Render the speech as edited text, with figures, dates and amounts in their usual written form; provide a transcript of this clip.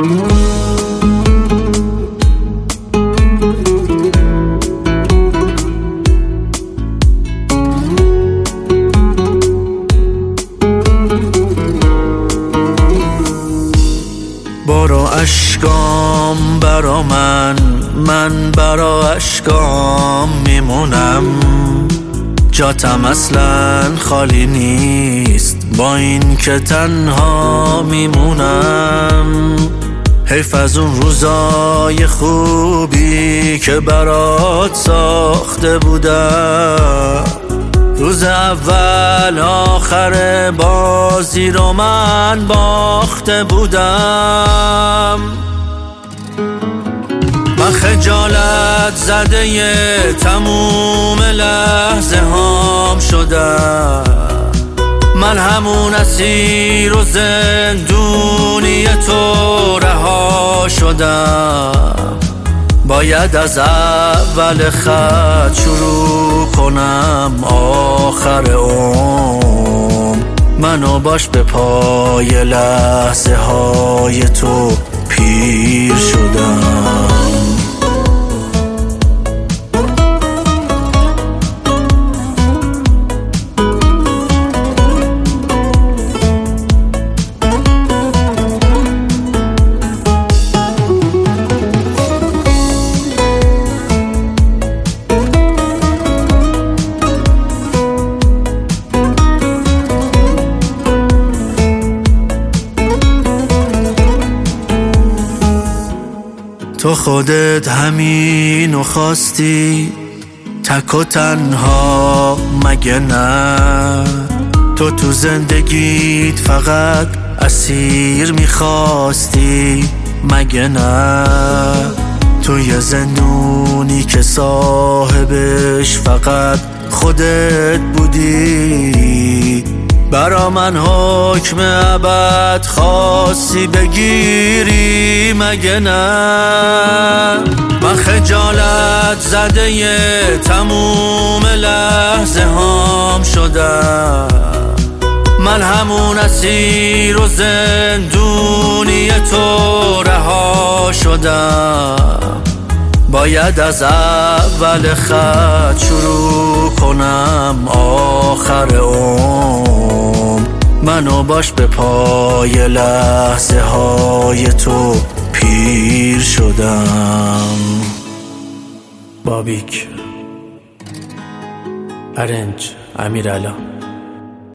برو اشکام برا من برا اشکام میمونم، جاتم اصلا خالی نیست با این که تنها میمونم. حیف از اون روزای خوبی که برات ساخته بودم، روز اول آخر بازی رو من باخته بودم. من خجالت زده تموم لحظه هام شدم، من همون اسیر و زندونی تو رها شدم. باید از اول خط شروع کنم آخر عمر، منو باش به پای لحظه های تو پیر شدم. تو خودت همینو خواستی، تک و تنها مگه نه؟ تو زندگیت فقط اسیر میخواستی مگه نه؟ توی زندونی که صاحبش فقط خودت بودی، برا من حکم ابد خواستی بگیری مگه نه؟ من خجالت زده تموم لحظه هام شدم، من همون اسیر و زندونی تو رها شدم. باید از اول خط شروع کنم آخر عمر، منو باش به پای لحظه های تو پیر شدم. بابیک، ارنج، امیرعلا.